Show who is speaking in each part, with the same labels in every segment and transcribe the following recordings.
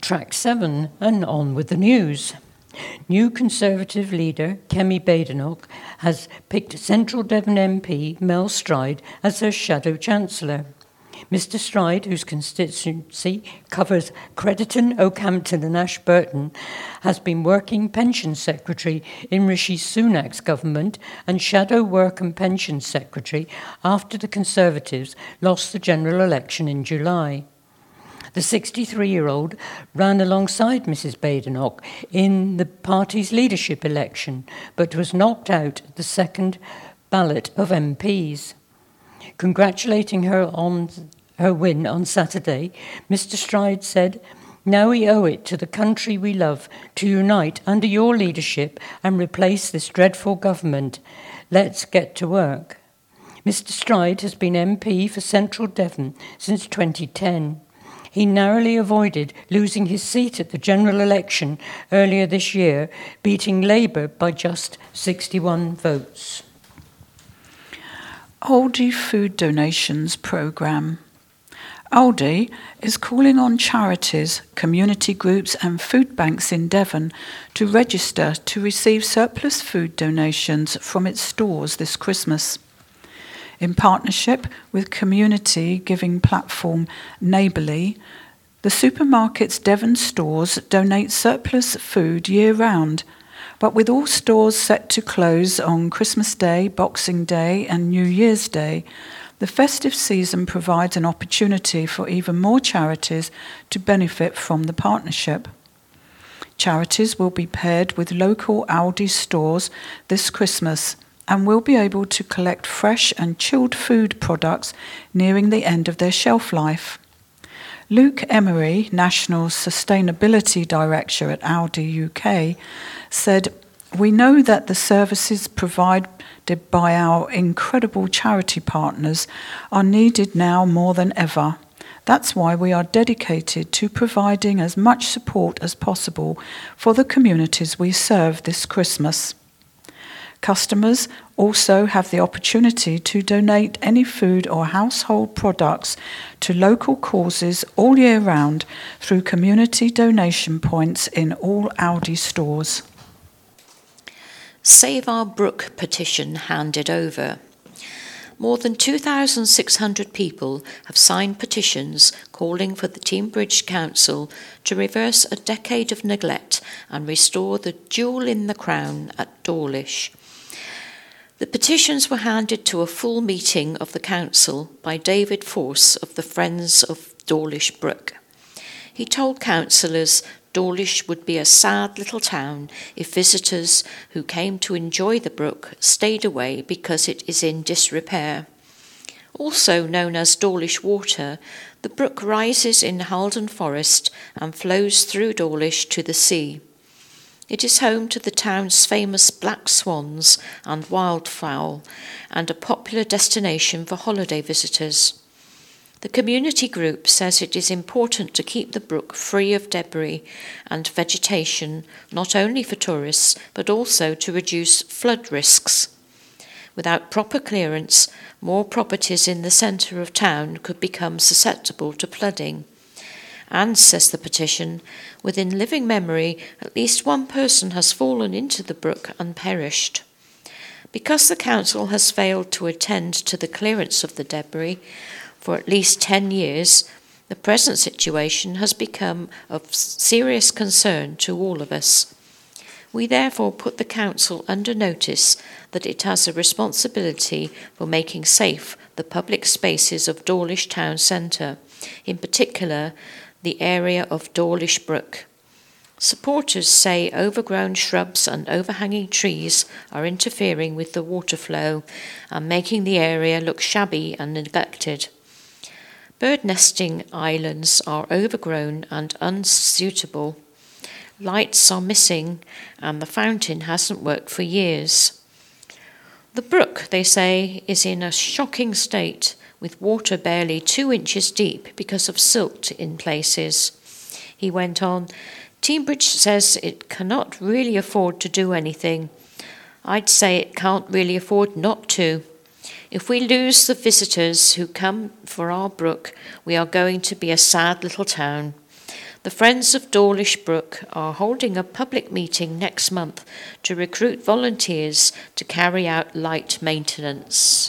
Speaker 1: Track 7 and on with the news. New Conservative leader Kemi Badenoch has picked Central Devon MP Mel Stride as her shadow chancellor. Mr Stride, whose constituency covers Crediton, Oakhampton and Ashburton, has been working pension secretary in Rishi Sunak's government and shadow work and pension secretary after the Conservatives lost the general election in July. The 63-year-old ran alongside Mrs Badenoch in the party's leadership election, but was knocked out at the second ballot of MPs. Congratulating her on her win on Saturday, Mr Stride said, "Now we owe it to the country we love to unite under your leadership and replace this dreadful government. Let's get to work." Mr Stride has been MP for Central Devon since 2010. He narrowly avoided losing his seat at the general election earlier this year, beating Labour by just 61 votes.
Speaker 2: Aldi Food Donations Programme. Aldi is calling on charities, community groups and food banks in Devon to register to receive surplus food donations from its stores this Christmas. In partnership with community giving platform Neighbourly, the supermarket's Devon stores donate surplus food year-round, but with all stores set to close on Christmas Day, Boxing Day and New Year's Day, the festive season provides an opportunity for even more charities to benefit from the partnership. Charities will be paired with local Aldi stores this Christmas and will be able to collect fresh and chilled food products nearing the end of their shelf life. Luke Emery, National Sustainability Director at Aldi UK, said, "We know that the services provided by our incredible charity partners are needed now more than ever. That's why we are dedicated to providing as much support as possible for the communities we serve this Christmas." Customers also have the opportunity to donate any food or household products to local causes all year round through community donation points in all Aldi stores.
Speaker 3: Save Our Brook petition handed over. More than 2,600 people have signed petitions calling for the Teignbridge Council to reverse a decade of neglect and restore the jewel in the crown at Dawlish. The petitions were handed to a full meeting of the council by David Force of the Friends of Dawlish Brook. He told councillors Dawlish would be a sad little town if visitors who came to enjoy the brook stayed away because it is in disrepair. Also known as Dawlish Water, the brook rises in Haldon Forest and flows through Dawlish to the sea. It is home to the town's famous black swans and wildfowl and a popular destination for holiday visitors. The community group says it is important to keep the brook free of debris and vegetation, not only for tourists, but also to reduce flood risks. Without proper clearance, more properties in the centre of town could become susceptible to flooding. And, says the petition, within living memory, at least one person has fallen into the brook and perished. Because the council has failed to attend to the clearance of the debris for at least 10 years, the present situation has become of serious concern to all of us. We therefore put the council under notice that it has a responsibility for making safe the public spaces of Dawlish Town Centre, in particular the area of Dawlish Brook. Supporters say overgrown shrubs and overhanging trees are interfering with the water flow and making the area look shabby and neglected. Bird nesting islands are overgrown and unsuitable. Lights are missing and the fountain hasn't worked for years. The brook, they say, is in a shocking state, with water barely 2 inches deep because of silt in places. He went on, "Teignbridge says it cannot really afford to do anything. I'd say it can't really afford not to. If we lose the visitors who come for our brook, we are going to be a sad little town. The Friends of Dawlish Brook are holding a public meeting next month to recruit volunteers to carry out light maintenance.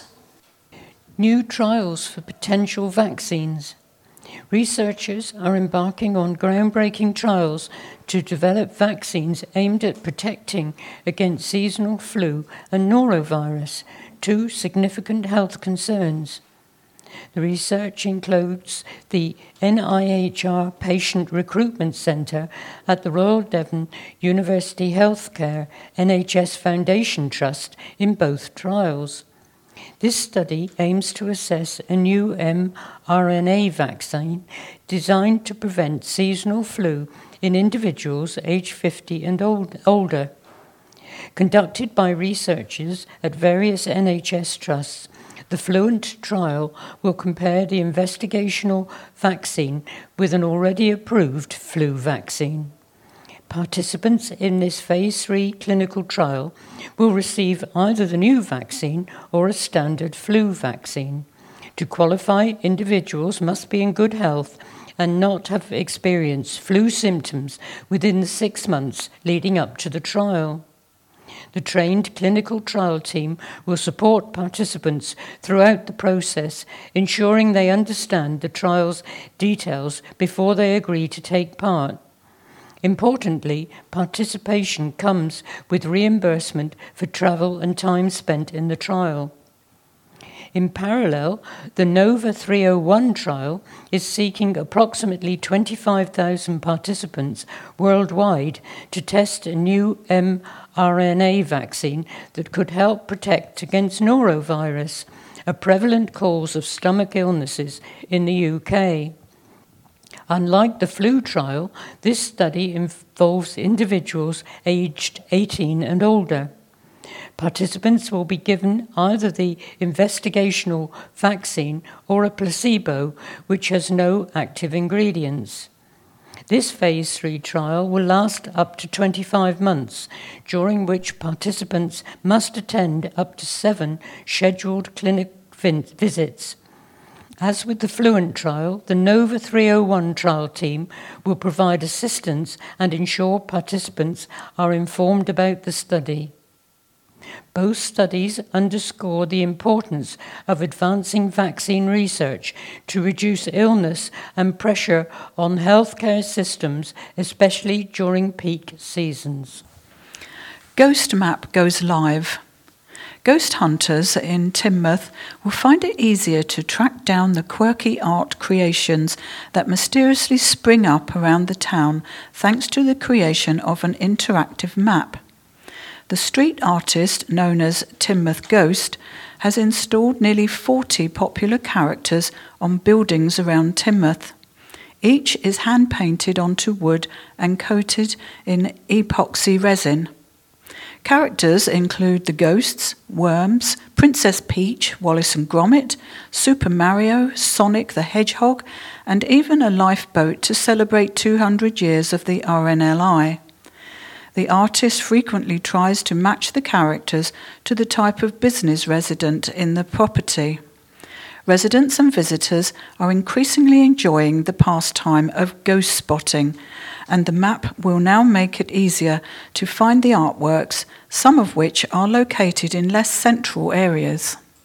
Speaker 1: New trials for potential vaccines. Researchers are embarking on groundbreaking trials to develop vaccines aimed at protecting against seasonal flu and norovirus, two significant health concerns. The research includes the NIHR Patient Recruitment Centre at the Royal Devon University Healthcare NHS Foundation Trust in both trials. This study aims to assess a new mRNA vaccine designed to prevent seasonal flu in individuals aged 50 and older. Conducted by researchers at various NHS trusts, the Fluent trial will compare the investigational vaccine with an already approved flu vaccine. Participants in this Phase 3 clinical trial will receive either the new vaccine or a standard flu vaccine. To qualify, individuals must be in good health and not have experienced flu symptoms within the 6 months leading up to the trial. The trained clinical trial team will support participants throughout the process, ensuring they understand the trial's details before they agree to take part. Importantly, participation comes with reimbursement for travel and time spent in the trial. In parallel, the NOVA 301 trial is seeking approximately 25,000 participants worldwide to test a new mRNA vaccine that could help protect against norovirus, a prevalent cause of stomach illnesses in the UK. Unlike the flu trial, this study involves individuals aged 18 and older. Participants will be given either the investigational vaccine or a placebo, which has no active ingredients. This Phase 3 trial will last up to 25 months, during which participants must attend up to 7 scheduled clinic visits. As with the Fluent trial, the NOVA 301 trial team will provide assistance and ensure participants are informed about the study. Both studies underscore the importance of advancing vaccine research to reduce illness and pressure on healthcare systems, especially during peak seasons.
Speaker 2: Ghost Map goes live. Ghost hunters in Teignmouth will find it easier to track down the quirky art creations that mysteriously spring up around the town thanks to the creation of an interactive map. The street artist known as Teignmouth Ghost has installed nearly 40 popular characters on buildings around Teignmouth. Each is hand-painted onto wood and coated in epoxy resin. Characters include the Ghosts, Worms, Princess Peach, Wallace and Gromit, Super Mario, Sonic the Hedgehog, and even a lifeboat to celebrate 200 years of the RNLI. The artist frequently tries to match the characters to the type of business resident in the property. Residents and visitors are increasingly enjoying the pastime of ghost spotting, and the map will now make it easier to find the artworks, some of which are located in less central areas.